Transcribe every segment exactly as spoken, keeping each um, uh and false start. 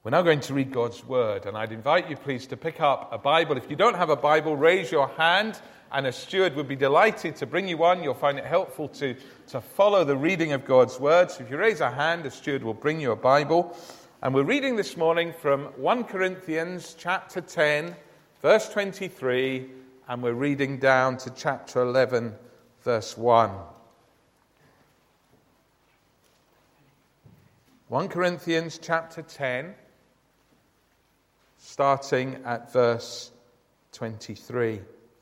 We're now going to read God's Word, and I'd invite you, please, to pick up a Bible. If you don't have a Bible, raise your hand, and a steward would be delighted to bring you one. You'll find it helpful to, to follow the reading of God's Word. So if you raise a hand, a steward will bring you a Bible. And we're reading this morning from First Corinthians chapter ten, verse twenty-three, and we're reading down to chapter eleven, verse one. First Corinthians chapter ten, starting at verse twenty-three.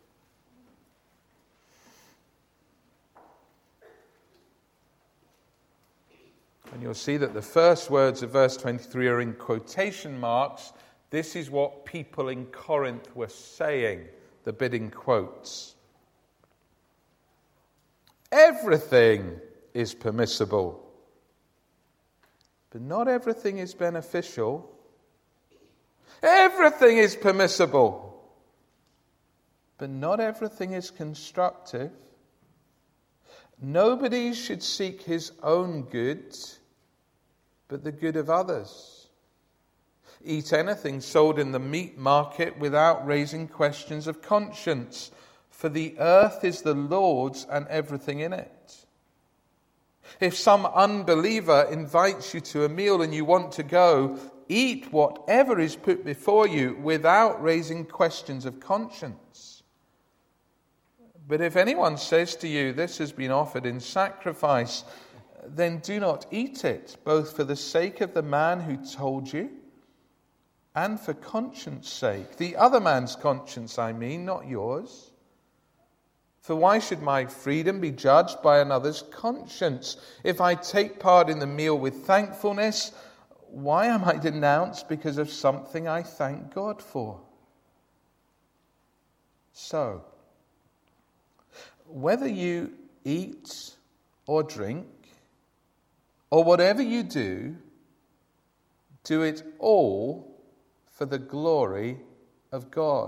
And you'll see that the first words of verse twenty-three are in quotation marks. This is what people in Corinth were saying, the bit in quotes. Everything is permissible, but not everything is beneficial. Everything is permissible, but not everything is constructive. Nobody should seek his own good, but the good of others. Eat anything sold in the meat market without raising questions of conscience, for the earth is the Lord's and everything in it. If some unbeliever invites you to a meal and you want to go, eat whatever is put before you without raising questions of conscience. But if anyone says to you, this has been offered in sacrifice, then do not eat it, both for the sake of the man who told you and for conscience sake. The other man's conscience, I mean, not yours. For why should my freedom be judged by another's conscience? If I take part in the meal with thankfulness, why am I denounced because of something I thank God for? So, whether you eat or drink, or whatever you do, do it all for the glory of God.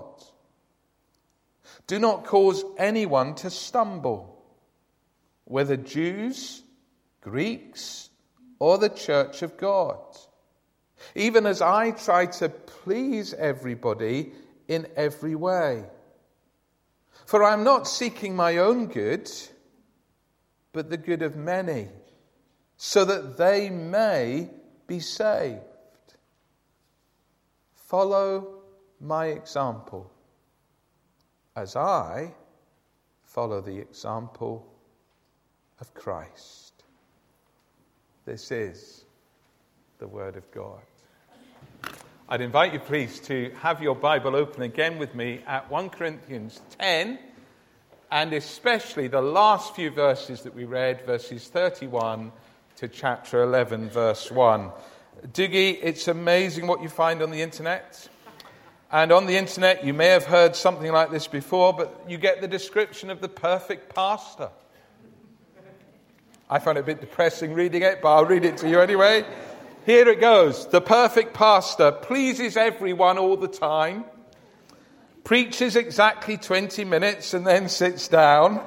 Do not cause anyone to stumble, whether Jews, Greeks, or the church of God, even as I try to please everybody in every way. For I am not seeking my own good, but the good of many, so that they may be saved. Follow my example, as I follow the example of Christ. This is the Word of God. I'd invite you, please, to have your Bible open again with me at First Corinthians ten, and especially the last few verses that we read, verses thirty-one to chapter eleven, verse one. Dougie, it's amazing what you find on the internet. And on the internet, you may have heard something like this before, but you get the description of the perfect pastor. I find it a bit depressing reading it, but I'll read it to you anyway. Here it goes. The perfect pastor pleases everyone all the time, preaches exactly twenty minutes and then sits down.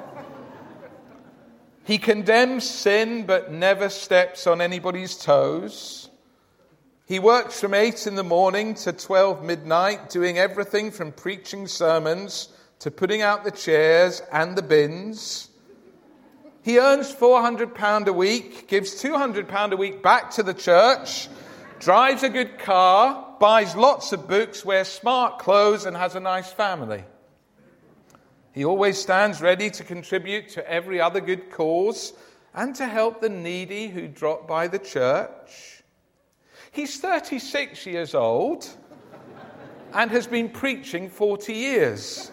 He condemns sin but never steps on anybody's toes. He works from eight in the morning to twelve midnight, doing everything from preaching sermons to putting out the chairs and the bins. He earns four hundred pounds a week, gives two hundred pounds a week back to the church, drives a good car, buys lots of books, wears smart clothes, and has a nice family. He always stands ready to contribute to every other good cause and to help the needy who drop by the church. He's thirty-six years old and has been preaching forty years.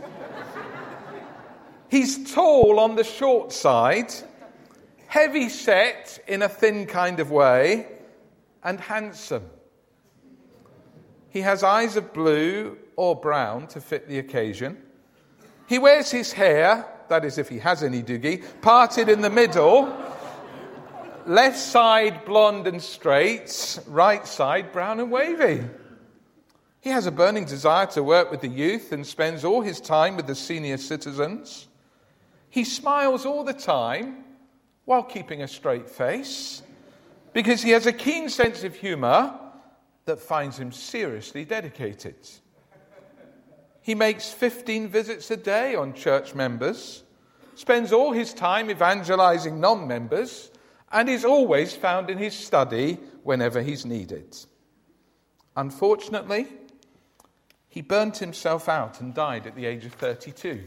He's tall on the short side, heavy set in a thin kind of way, and handsome. He has eyes of blue or brown to fit the occasion. He wears his hair, that is if he has any, Dougie, parted in the middle, left side blonde and straight, right side brown and wavy. He has a burning desire to work with the youth and spends all his time with the senior citizens. He smiles all the time while keeping a straight face because he has a keen sense of humour that finds him seriously dedicated. He makes fifteen visits a day on church members, spends all his time evangelizing non-members, and is always found in his study whenever he's needed. Unfortunately, he burnt himself out and died at the age of thirty-two.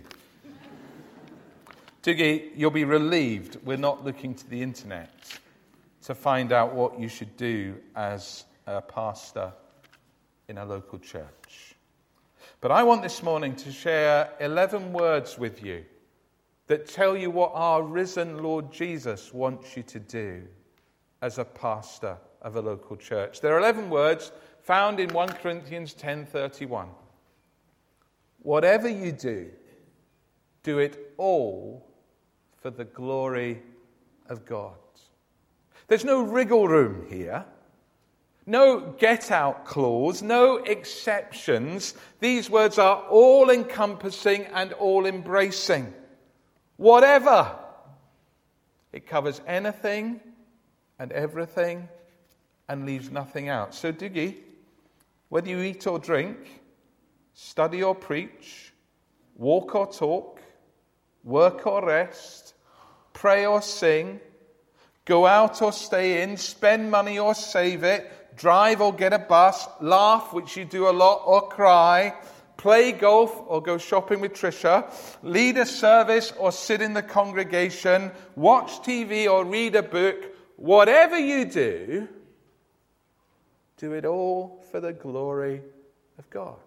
Dougie, you'll be relieved we're not looking to the internet to find out what you should do as a pastor in a local church. But I want this morning to share eleven words with you that tell you what our risen Lord Jesus wants you to do as a pastor of a local church. There are eleven words found in First Corinthians ten thirty-one. Whatever you do, do it all for the glory of God. There's no wriggle room here. No get-out clause, no exceptions. These words are all-encompassing and all-embracing. Whatever. It covers anything and everything and leaves nothing out. So, Dougie, whether you eat or drink, study or preach, walk or talk, work or rest, pray or sing, go out or stay in, spend money or save it, drive or get a bus, laugh, which you do a lot, or cry, play golf or go shopping with Tricia, lead a service or sit in the congregation, watch T V or read a book, whatever you do, do it all for the glory of God.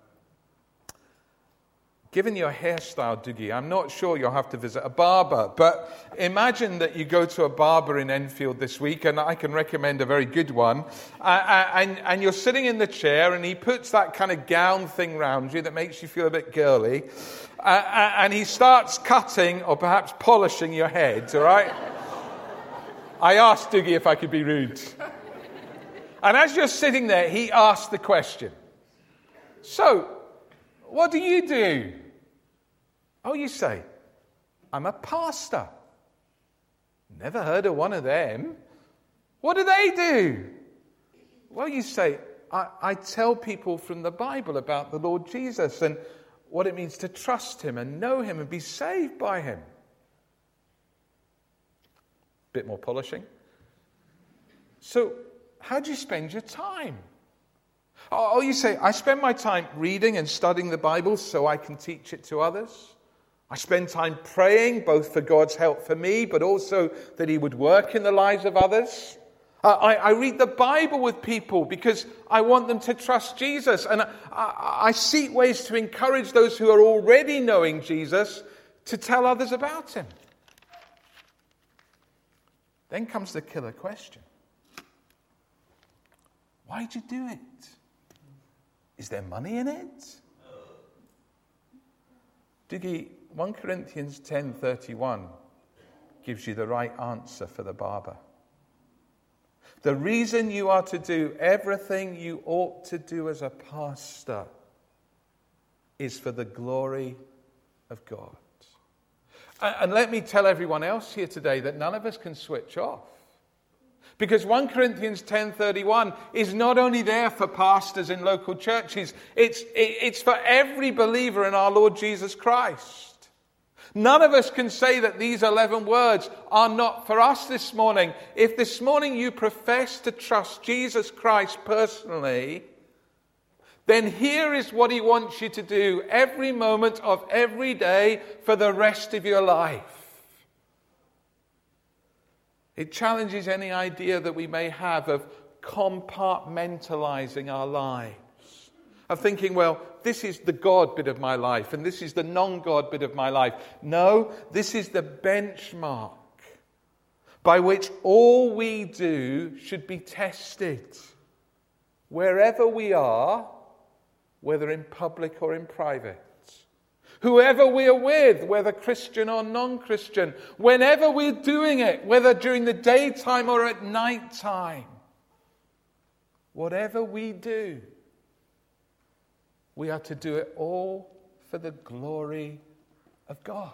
Given your hairstyle, Dougie, I'm not sure you'll have to visit a barber, but imagine that you go to a barber in Enfield this week, and I can recommend a very good one, uh, and, and you're sitting in the chair, and he puts that kind of gown thing round you that makes you feel a bit girly, uh, and he starts cutting or perhaps polishing your head, all right? I asked Dougie if I could be rude. And as you're sitting there, he asked the question, so, what do you do? Oh, you say, I'm a pastor. Never heard of one of them. What do they do? Well, you say, I, I tell people from the Bible about the Lord Jesus and what it means to trust him and know him and be saved by him. Bit more polishing. So, how do you spend your time? Oh, you say, I spend my time reading and studying the Bible so I can teach it to others. I spend time praying, both for God's help for me, but also that he would work in the lives of others. Uh, I, I read the Bible with people because I want them to trust Jesus. And I, I, I seek ways to encourage those who are already knowing Jesus to tell others about him. Then comes the killer question. Why'd you do it? Is there money in it? Dougie, First Corinthians ten thirty-one gives you the right answer for the barber. The reason you are to do everything you ought to do as a pastor is for the glory of God. And let me tell everyone else here today that none of us can switch off. Because First Corinthians ten thirty-one is not only there for pastors in local churches, it's, it's for every believer in our Lord Jesus Christ. None of us can say that these eleven words are not for us this morning. If this morning you profess to trust Jesus Christ personally, then here is what he wants you to do every moment of every day for the rest of your life. It challenges any idea that we may have of compartmentalizing our lives. Of thinking, well, this is the God bit of my life and this is the non-God bit of my life. No, this is the benchmark by which all we do should be tested. Wherever we are, whether in public or in private. Whoever we are with, whether Christian or non-Christian, whenever we're doing it, whether during the daytime or at night time, whatever we do, we are to do it all for the glory of God.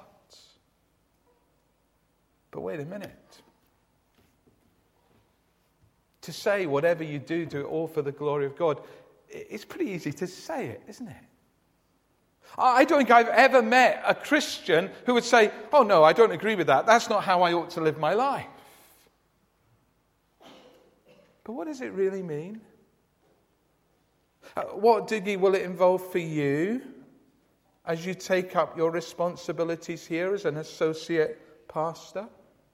But wait a minute. to say whatever you do, do it all for the glory of God. It's pretty easy to say it, isn't it? I don't think I've ever met a Christian who would say, oh no, I don't agree with that. That's not how I ought to live my life. But what does it really mean? Uh, what, Dougie, will it involve for you as you take up your responsibilities here as an associate pastor?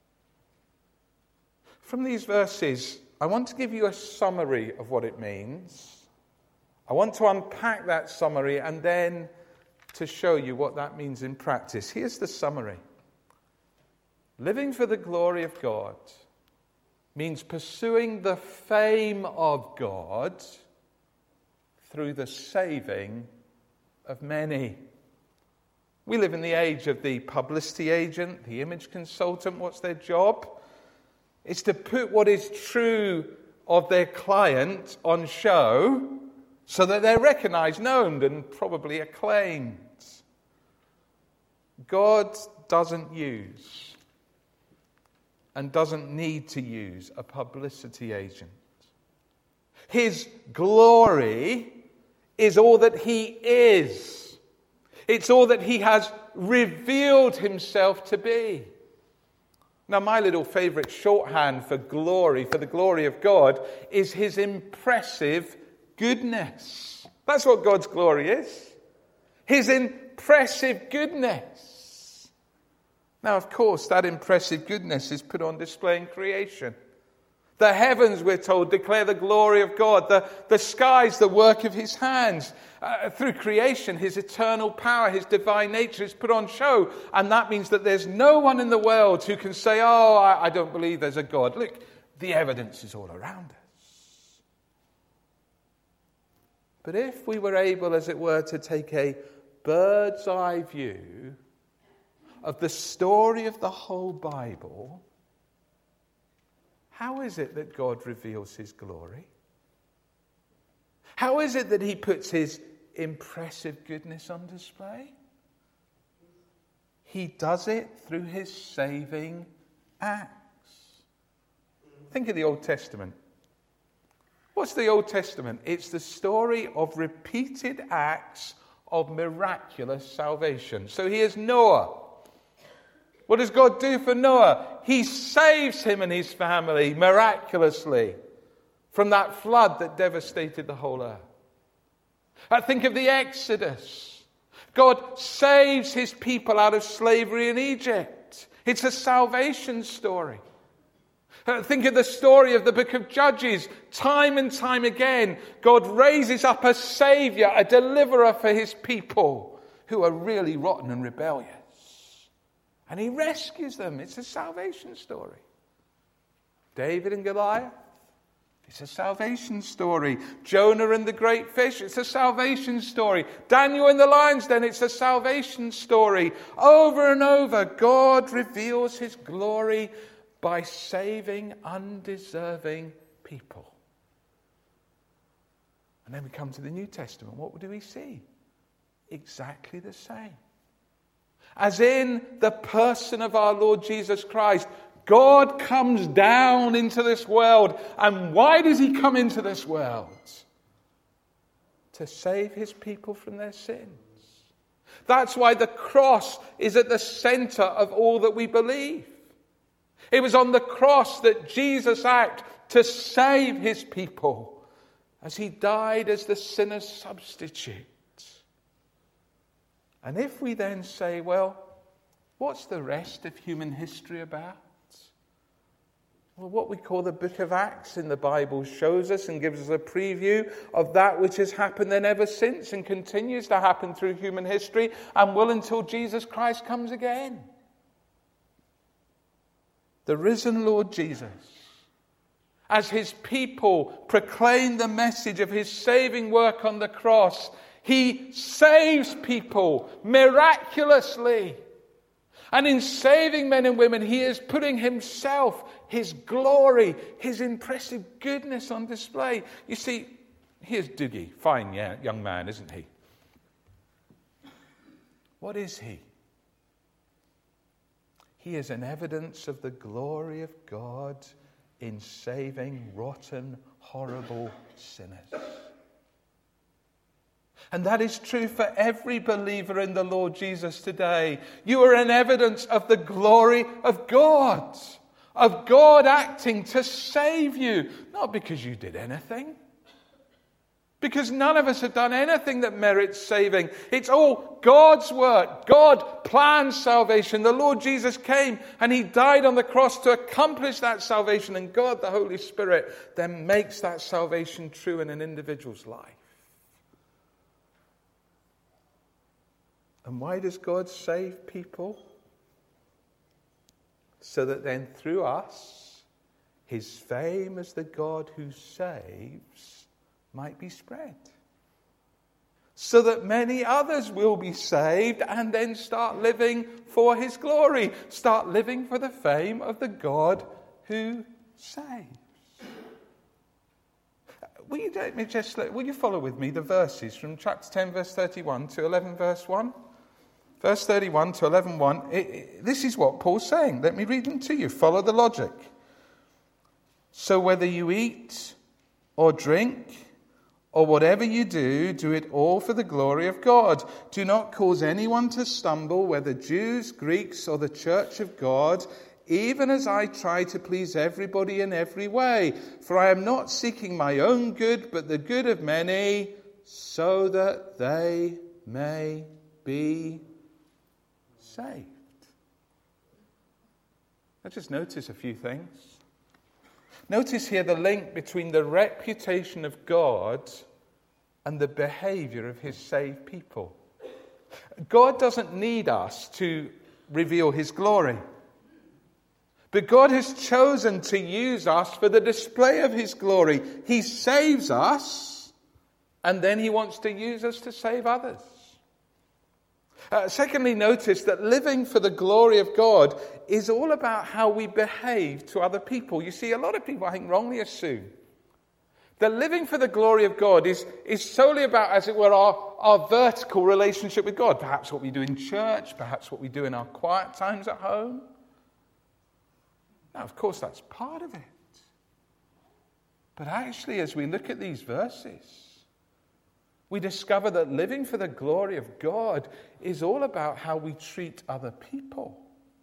From these verses, I want to give you a summary of what it means. I want to unpack that summary and then to show you what that means in practice. Here's the summary. Living for the glory of God means pursuing the fame of God through the saving of many. We live in the age of the publicity agent, the image consultant. What's their job? It's to put what is true of their client on show so that they're recognized, known, and probably acclaimed. God doesn't use and doesn't need to use a publicity agent. His glory is all that he is. It's all that he has revealed himself to be. Now, my little favorite shorthand for glory, for the glory of God, is his impressive goodness. That's what God's glory is. His impressive goodness. Now, of course, that impressive goodness is put on display in creation. The heavens, we're told, declare the glory of God. The, the skies, the work of his hands. Uh, through creation, his eternal power, his divine nature is put on show. And that means that there's no one in the world who can say, oh, I, I don't believe there's a God. Look, the evidence is all around us. But if we were able, as it were, to take a bird's eye view of the story of the whole Bible, how is it that God reveals his glory? How is it that he puts his impressive goodness on display? He does it through his saving acts. Think of the Old Testament. What's the Old Testament? It's the story of repeated acts of miraculous salvation. So here's Noah. What does God do for Noah? He saves him and his family miraculously from that flood that devastated the whole earth. I think of the Exodus. God saves his people out of slavery in Egypt. It's a salvation story. Think of the story of the book of Judges. Time and time again, God raises up a savior, a deliverer for his people who are really rotten and rebellious. And he rescues them. It's a salvation story. David and Goliath. It's a salvation story. Jonah and the great fish. It's a salvation story. Daniel in the lion's den. It's a salvation story. Over and over, God reveals his glory by saving undeserving people. And then we come to the New Testament. What do we see? Exactly the same. As in the person of our Lord Jesus Christ, God comes down into this world. And why does he come into this world? To save his people from their sins. That's why the cross is at the center of all that we believe. It was on the cross that Jesus acted to save his people as he died as the sinner's substitute. And if we then say, well, what's the rest of human history about? Well, what we call the book of Acts in the Bible shows us and gives us a preview of that which has happened then ever since and continues to happen through human history and will until Jesus Christ comes again. The risen Lord Jesus, as his people proclaim the message of his saving work on the cross, he saves people miraculously. And in saving men and women, he is putting himself, his glory, his impressive goodness on display. You see, here's Dougie, fine yeah, young man, isn't he? What is he? He is an evidence of the glory of God in saving rotten, horrible sinners. And that is true for every believer in the Lord Jesus today. You are an evidence of the glory of God, of God acting to save you, not because you did anything. Because none of us have done anything that merits saving. It's all God's work. God planned salvation. The Lord Jesus came and he died on the cross to accomplish that salvation. And God, the Holy Spirit, then makes that salvation true in an individual's life. And why does God save people? So that then through us, his fame as the God who saves might be spread. So that many others will be saved and then start living for his glory. Start living for the fame of the God who saves. Will you, let me just, will you follow with me the verses from chapter ten, verse thirty-one to eleven, verse one? Verse thirty-one to eleven, one. It, it, this is what Paul's saying. Let me read them to you. Follow the logic. So whether you eat or drink or whatever you do, do it all for the glory of God. Do not cause anyone to stumble, whether Jews, Greeks, or the church of God, even as I try to please everybody in every way. For I am not seeking my own good, but the good of many, so that they may be saved. Now just notice a few things. Notice here the link between the reputation of God and the behavior of his saved people. God doesn't need us to reveal his glory. But God has chosen to use us for the display of his glory. He saves us, and then he wants to use us to save others. Uh, secondly, notice that living for the glory of God is all about how we behave to other people. You see, a lot of people, I think, wrongly assume that living for the glory of God is, is solely about, as it were, our, our vertical relationship with God. Perhaps what we do in church, perhaps what we do in our quiet times at home. Now, of course, that's part of it. But actually, as we look at these verses, we discover that living for the glory of God is all about how we treat other people.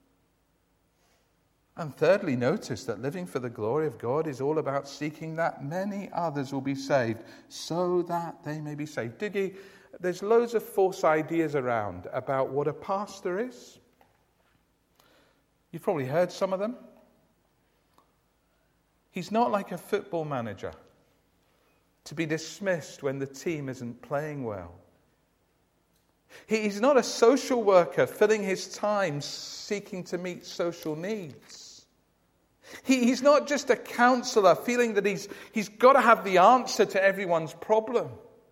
And thirdly, notice that living for the glory of God is all about seeking that many others will be saved, so that they may be saved. Diggy, there's loads of false ideas around about what a pastor is. You've probably heard some of them. He's not like a football manager, to be dismissed when the team isn't playing well. He's not a social worker filling his time seeking to meet social needs. He, he's not just a counselor feeling that he's, he's got to have the answer to everyone's problem.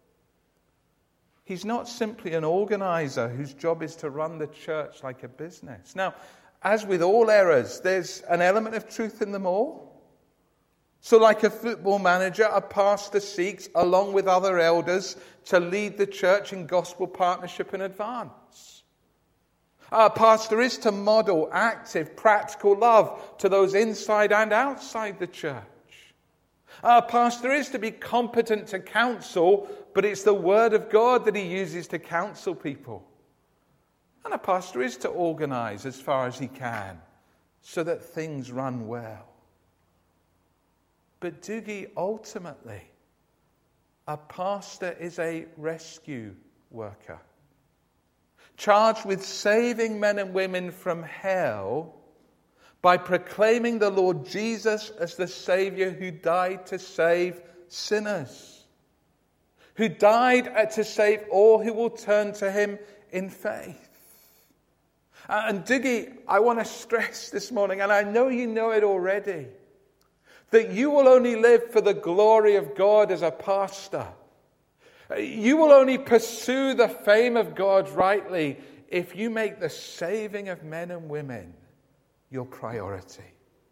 He's not simply an organizer whose job is to run the church like a business. Now, as with all errors, there's an element of truth in them all. So like a football manager, a pastor seeks, along with other elders, to lead the church in gospel partnership and advance. A pastor is to model active, practical love to those inside and outside the church. A pastor is to be competent to counsel, but it's the word of God that he uses to counsel people. And a pastor is to organize as far as he can, so that things run well. But Doogie, ultimately, a pastor is a rescue worker, charged with saving men and women from hell by proclaiming the Lord Jesus as the Savior who died to save sinners, who died to save all who will turn to him in faith. And Doogie, I want to stress this morning, and I know you know it already, that you will only live for the glory of God as a pastor. You will only pursue the fame of God rightly if you make the saving of men and women your priority.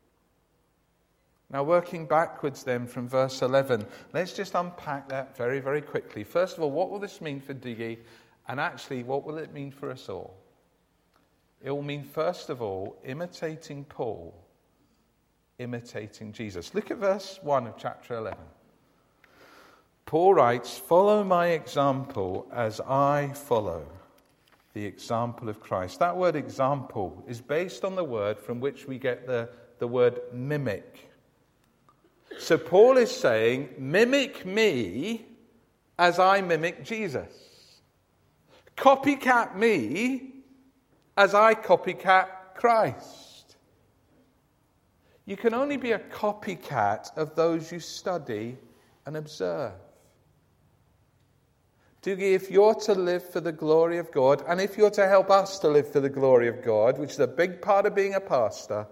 Now, working backwards then from verse eleven, let's just unpack that very, very quickly. First of all, what will this mean for Diggy? And actually, what will it mean for us all? It will mean, first of all, imitating Paul imitating Jesus. Look at verse one of chapter eleven. Paul writes, "Follow my example as I follow the example of Christ." That word example is based on the word from which we get the, the word mimic. So Paul is saying, mimic me as I mimic Jesus. Copycat me as I copycat Christ. You can only be a copycat of those you study and observe. Dougie, if you're to live for the glory of God, and if you're to help us to live for the glory of God, which is a big part of being a pastor,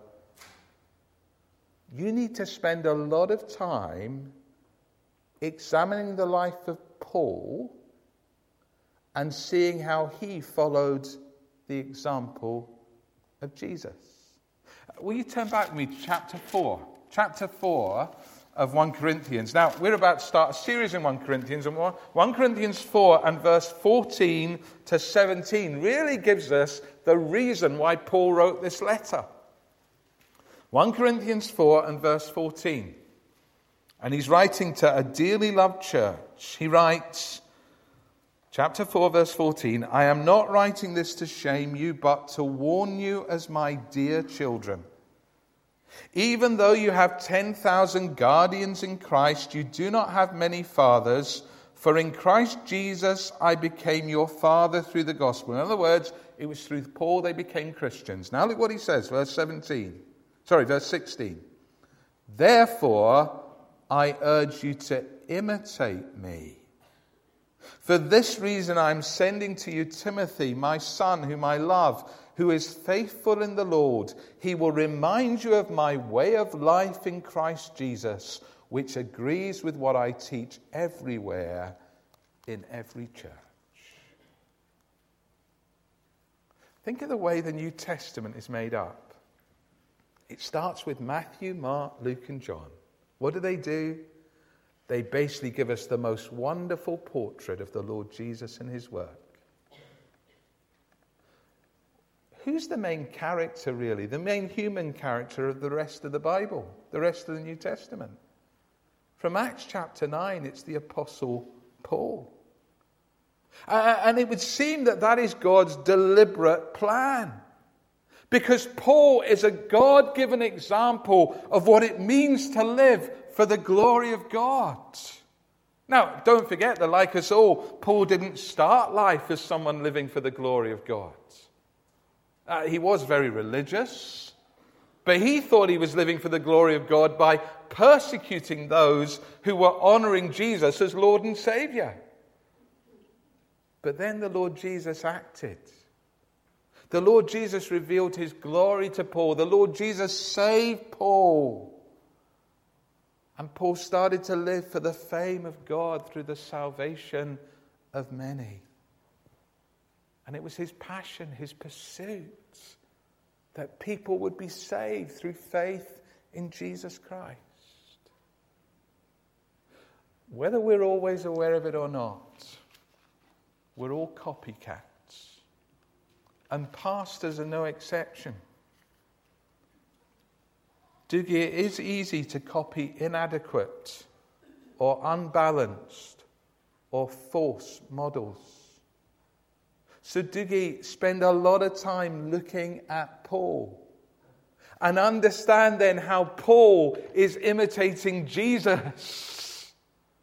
you need to spend a lot of time examining the life of Paul and seeing how he followed the example of Jesus. Will you turn back with me to chapter four? Chapter four of First Corinthians. Now, we're about to start a series in First Corinthians, and First Corinthians four and verse fourteen to seventeen really gives us the reason why Paul wrote this letter. First Corinthians four and verse fourteen. And he's writing to a dearly loved church. He writes, chapter four, verse fourteen, "I am not writing this to shame you, but to warn you as my dear children. Even though you have ten thousand guardians in Christ, you do not have many fathers, for in Christ Jesus I became your father through the gospel." In other words, it was through Paul they became Christians. Now look what he says, verse seventeen. Sorry, verse sixteen. "Therefore, I urge you to imitate me. For this reason I am sending to you Timothy, my son, whom I love, who is faithful in the Lord. He will remind you of my way of life in Christ Jesus, which agrees with what I teach everywhere in every church." Think of the way the New Testament is made up. It starts with Matthew, Mark, Luke, and John. What do they do? They basically give us the most wonderful portrait of the Lord Jesus and his work. Who's the main character, really? The main human character of the rest of the Bible, the rest of the New Testament? From Acts chapter nine, it's the Apostle Paul. Uh, and it would seem that that is God's deliberate plan. Because Paul is a God-given example of what it means to live for the glory of God. Now, don't forget that, like us all, Paul didn't start life as someone living for the glory of God. Uh, he was very religious, but he thought he was living for the glory of God by persecuting those who were honoring Jesus as Lord and Savior. But then the Lord Jesus acted. The Lord Jesus revealed his glory to Paul. The Lord Jesus saved Paul. And Paul started to live for the fame of God through the salvation of many. And it was his passion, his pursuit, that people would be saved through faith in Jesus Christ. Whether we're always aware of it or not, we're all copycats. And pastors are no exception. Dougie, it is easy to copy inadequate or unbalanced or false models. So Dougie, spend a lot of time looking at Paul and understand then how Paul is imitating Jesus.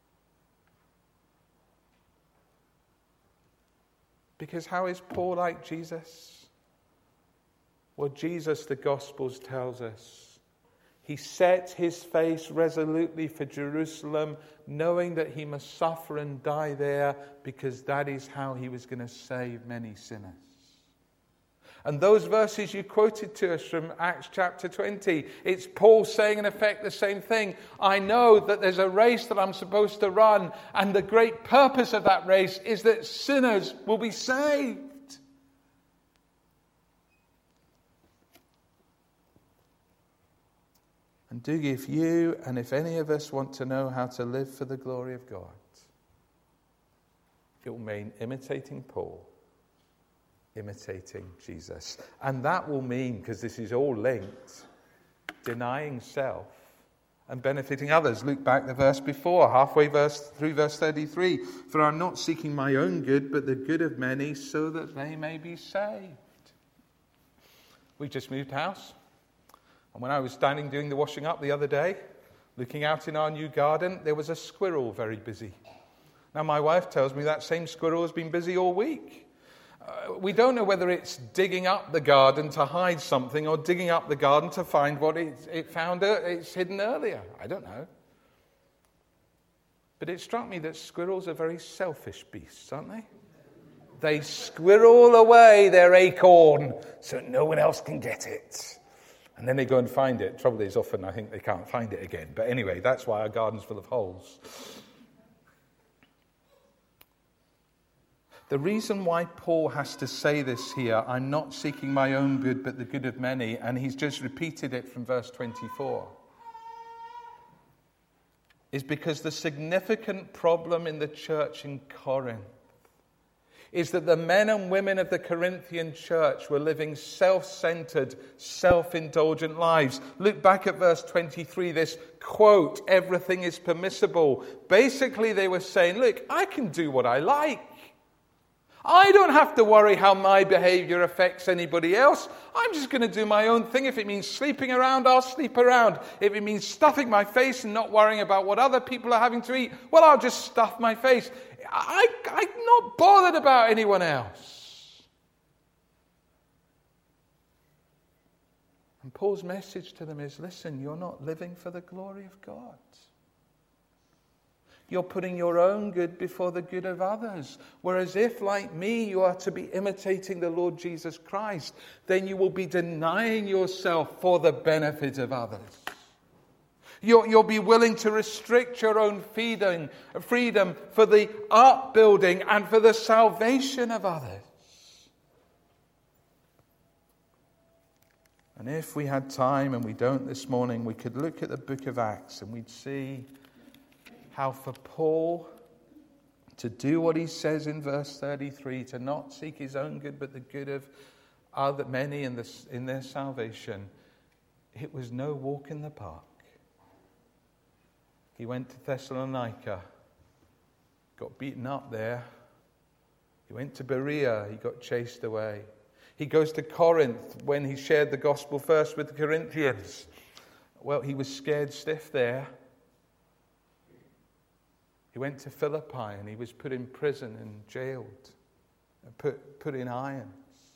Because how is Paul like Jesus? Well, Jesus, the Gospels tells us, he set his face resolutely for Jerusalem, knowing that he must suffer and die there, because that is how he was going to save many sinners. And those verses you quoted to us from Acts chapter twenty, it's Paul saying in effect the same thing. I know that there's a race that I'm supposed to run, and the great purpose of that race is that sinners will be saved. And Dougie, if you and if any of us want to know how to live for the glory of God, it will mean imitating Paul, imitating Jesus. And that will mean, because this is all linked, denying self and benefiting others. Look back the verse before, halfway verse through verse thirty-three. For I'm not seeking my own good, but the good of many, so that they may be saved. We just moved house. And when I was standing doing the washing up the other day, looking out in our new garden, there was a squirrel very busy. Now my wife tells me that same squirrel has been busy all week. Uh, we don't know whether it's digging up the garden to hide something or digging up the garden to find what it, it found uh, it's hidden earlier. I don't know. But it struck me that squirrels are very selfish beasts, aren't they? They squirrel away their acorn so no one else can get it. And then they go and find it. Trouble is, often I think they can't find it again. But anyway, that's why our garden's full of holes. The reason why Paul has to say this here, I'm not seeking my own good, but the good of many, and he's just repeated it from verse twenty-four, is because the significant problem in the church in Corinth is that the men and women of the Corinthian church were living self-centered, self-indulgent lives. Look back at verse twenty-three, this quote, everything is permissible. Basically, they were saying, look, I can do what I like. I don't have to worry how my behavior affects anybody else. I'm just going to do my own thing. If it means sleeping around, I'll sleep around. If it means stuffing my face and not worrying about what other people are having to eat, well, I'll just stuff my face. I, I'm not bothered about anyone else. And Paul's message to them is, listen, you're not living for the glory of God. You're putting your own good before the good of others. Whereas if, like me, you are to be imitating the Lord Jesus Christ, then you will be denying yourself for the benefit of others. You'll, you'll be willing to restrict your own freedom, freedom for the upbuilding and for the salvation of others. And if we had time, and we don't this morning, we could look at the book of Acts and we'd see how for Paul to do what he says in verse thirty-three, to not seek his own good but the good of other many in, the, in their salvation, it was no walk in the park. He went to Thessalonica, got beaten up there. He went to Berea, he got chased away. He goes to Corinth when he shared the gospel first with the Corinthians. Well, he was scared stiff there. He went to Philippi and he was put in prison and jailed, and put, put in irons.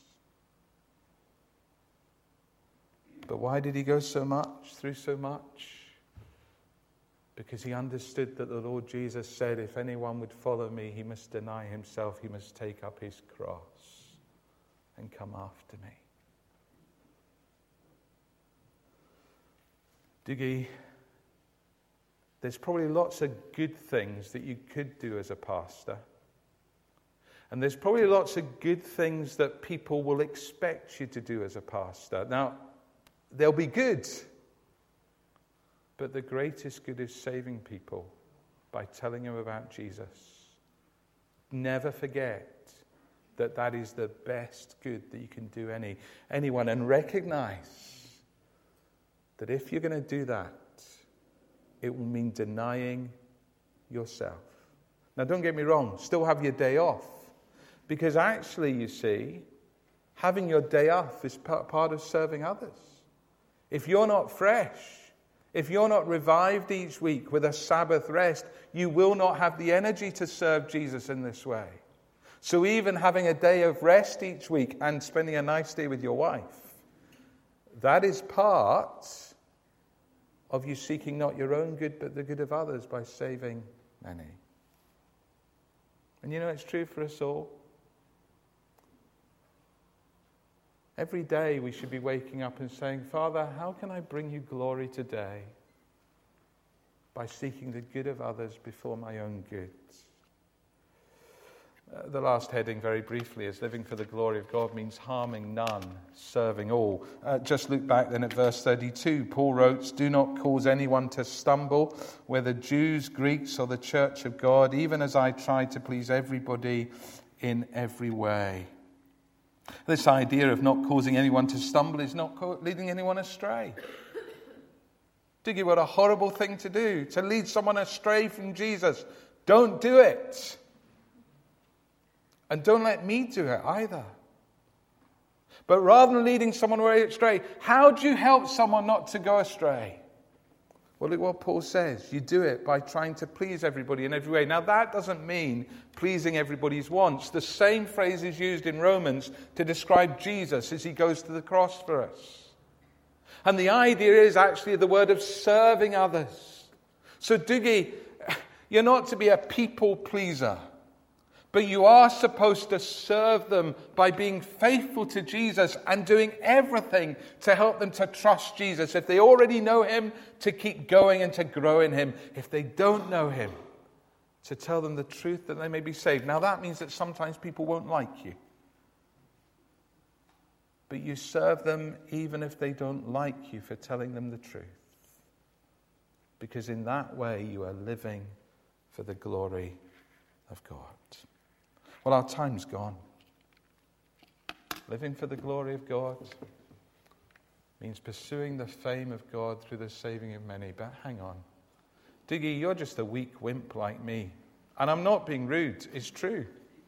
But why did he go so much, through so much? Because he understood that the Lord Jesus said, if anyone would follow me, he must deny himself, he must take up his cross and come after me. Diggy, there's probably lots of good things that you could do as a pastor. And there's probably lots of good things that people will expect you to do as a pastor. Now, they'll be good. But the greatest good is saving people by telling them about Jesus. Never forget that that is the best good that you can do any anyone. And recognize that if you're going to do that, it will mean denying yourself. Now, don't get me wrong, still have your day off. Because actually, you see, having your day off is part of serving others. If you're not fresh, if you're not revived each week with a Sabbath rest, you will not have the energy to serve Jesus in this way. So even having a day of rest each week and spending a nice day with your wife, that is part of you seeking not your own good, but the good of others by saving many. And you know, it's true for us all. Every day we should be waking up and saying, Father, how can I bring you glory today? By seeking the good of others before my own goods. Uh, the last heading, very briefly, is living for the glory of God means harming none, serving all. Uh, just look back then at verse thirty-two. Paul wrote, do not cause anyone to stumble, whether Jews, Greeks, or the church of God, even as I try to please everybody in every way. This idea of not causing anyone to stumble is not co- leading anyone astray. Diggy, what a horrible thing to do, to lead someone astray from Jesus. Don't do it. And don't let me do it either. But rather than leading someone astray, how do you help someone not to go astray? Well, look what Paul says. You do it by trying to please everybody in every way. Now, that doesn't mean pleasing everybody's wants. The same phrase is used in Romans to describe Jesus as he goes to the cross for us. And the idea is actually the word of serving others. So, Dougie, you're not to be a people pleaser, but you are supposed to serve them by being faithful to Jesus and doing everything to help them to trust Jesus. If they already know him, to keep going and to grow in him. If they don't know him, to tell them the truth that they may be saved. Now, that means that sometimes people won't like you. But you serve them even if they don't like you for telling them the truth. Because in that way you are living for the glory of God. Well, our time's gone. Living for the glory of God means pursuing the fame of God through the saving of many. But hang on. Diggy, you're just a weak wimp like me. And I'm not being rude. It's true.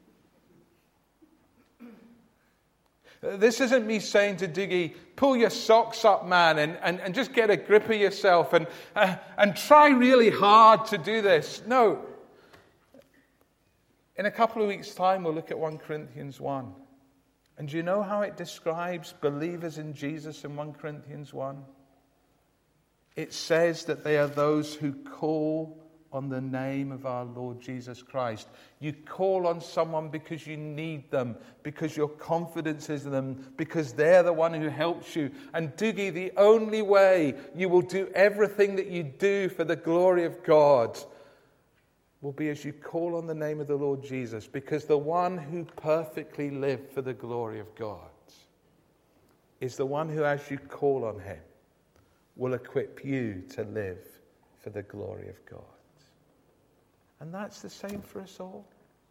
This isn't me saying to Diggy, pull your socks up, man, and, and, and just get a grip of yourself and, uh, and try really hard to do this. No. In a couple of weeks' time, we'll look at First Corinthians one. And do you know how it describes believers in Jesus in First Corinthians one? It says that they are those who call on the name of our Lord Jesus Christ. You call on someone because you need them, because your confidence is in them, because they're the one who helps you. And Dougie, the only way you will do everything that you do for the glory of God will be as you call on the name of the Lord Jesus, because the one who perfectly lived for the glory of God is the one who, as you call on him, will equip you to live for the glory of God. And that's the same for us all.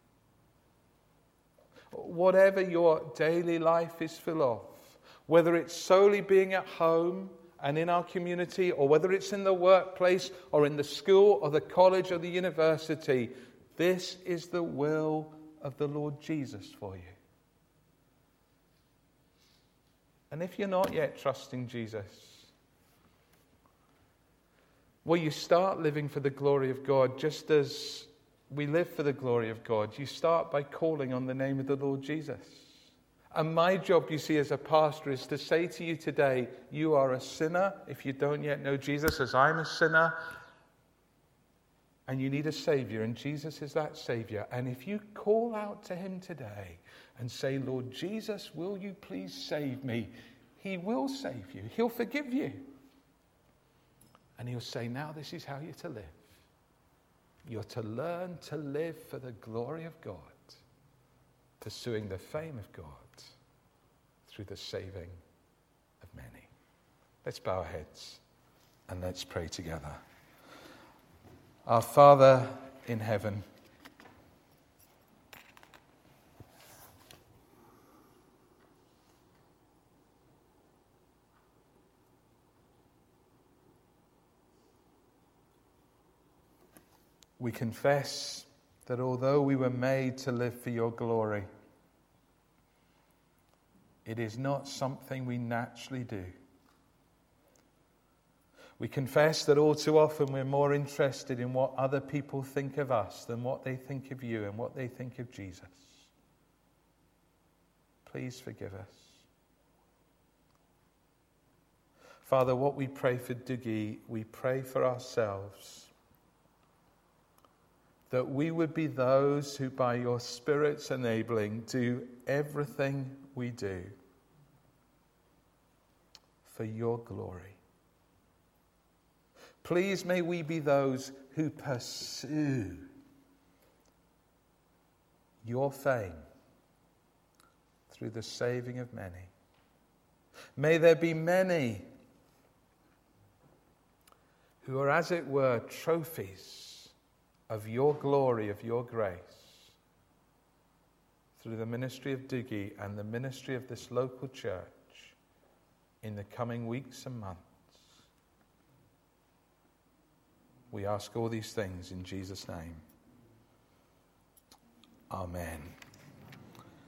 Whatever your daily life is full of, whether it's solely being at home and in our community, or whether it's in the workplace or in the school or the college or the university, this is the will of the Lord Jesus for you. And if you're not yet trusting Jesus, well, you start living for the glory of God just as we live for the glory of God. You start by calling on the name of the Lord Jesus. And my job, you see, as a pastor is to say to you today, you are a sinner if you don't yet know Jesus, as I'm a sinner, and you need a Savior, and Jesus is that Savior. And if you call out to him today and say, Lord Jesus, will you please save me? He will save you. He'll forgive you. And he'll say, now this is how you're to live. You're to learn to live for the glory of God, pursuing the fame of God through the saving of many. Let's bow our heads and let's pray together. Our Father in heaven, we confess that although we were made to live for your glory, it is not something we naturally do. We confess that all too often we're more interested in what other people think of us than what they think of you and what they think of Jesus. Please forgive us. Father, what we pray for Dougie, we pray for ourselves. That we would be those who, by your Spirit's enabling, do everything we do for your glory. Please may we be those who pursue your fame through the saving of many. May there be many who are, as it were, trophies of your glory, of your grace, through the ministry of Dougie and the ministry of this local church in the coming weeks and months. We ask all these things in Jesus' name. Amen.